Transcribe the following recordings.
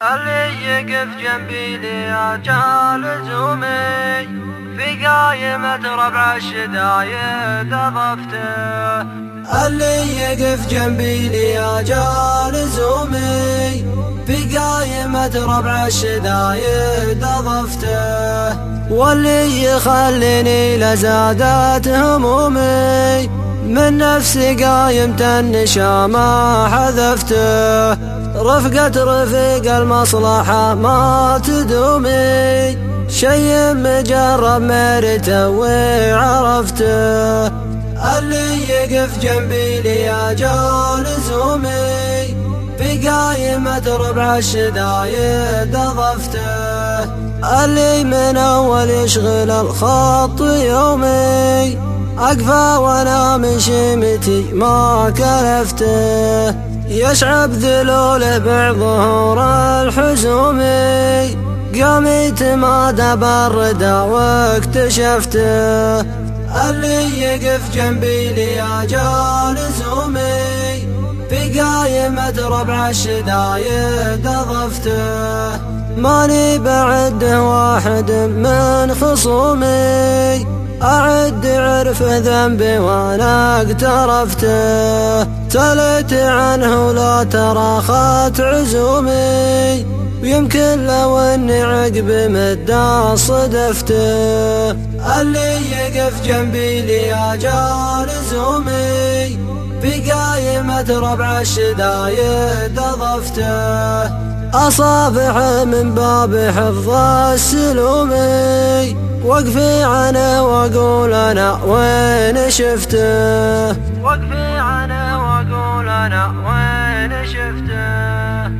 اللي يقف جنبي لأجال لزومي في قايمة ربع الشدايد أضفته. اللي يقف جنبي لأجال لزومي في قايمة ربع الشدايد أضفته. واللي يخليني لزادت همومي من نفسي قايمة النشامة حذفته. رفقة رفيق المصلحة ما تدومي شي مجرب مرته وعرفته. اللي يقف جنبي لأجال لزومي في قايمة ربع الشدايد أضفته. اللي من أول يشغل الخط يومي أقفى وأنا من شيمتي ما كلفته. يشعب ذلوله بعظهور الحزومي قام يتمادى بالردى واكتشفته. اللي يقف جنبي لأجال لزومي في قايمة ربع الشدايد أضفته. ماني بعده واحد من خصومي أعد عرفه ذنبي وأنا اقترفته. تلت عنه لا تراخت عزومي ويمكن لو اني عقب مدى صدفته. اللي يقف جنبي لأجال لزومي في قايمة ربع الشدايد أضفته. أصافح من باب حفظ السلومي وقفي عنه واقول انا وين شفته. وقفي عنه واقول انا وين شفته.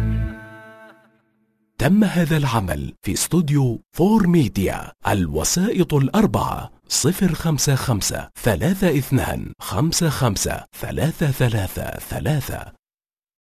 تم هذا العمل في استوديو فور ميديا. الوسائط الأربعة 055 32 55 333.